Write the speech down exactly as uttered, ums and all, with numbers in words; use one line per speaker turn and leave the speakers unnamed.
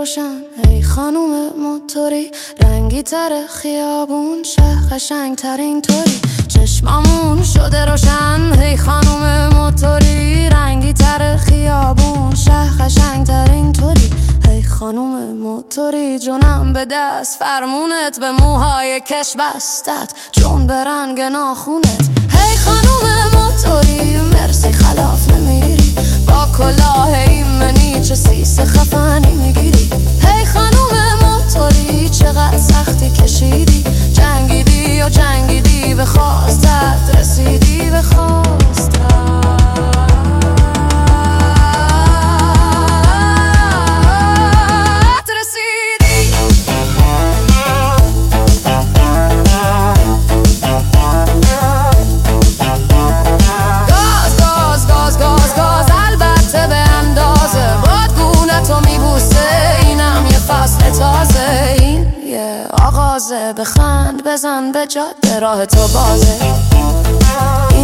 روشن ای خانوم موتوری، رنگی تر خیابون شه قشنگ ترین طوری. چشمامون شده روشن ای خانوم موتوری، رنگی تر خیابون شه قشنگ ترین طوری. ای خانوم موتوری جونم به دست، فرمونت به موهای کش بستت جون به رنگ ناخونت. ای خانوم موتوری مرسی خلاف نمیری، با کلاه ایمنی چه سیس خفنی میگیری. ای خانوم موتوری چقدر سختی کشیدی، جنگیدی و جنگیدی به خواستت رسیدی به خواستت. آغازه بخند بزن به جاده راه تو بازه.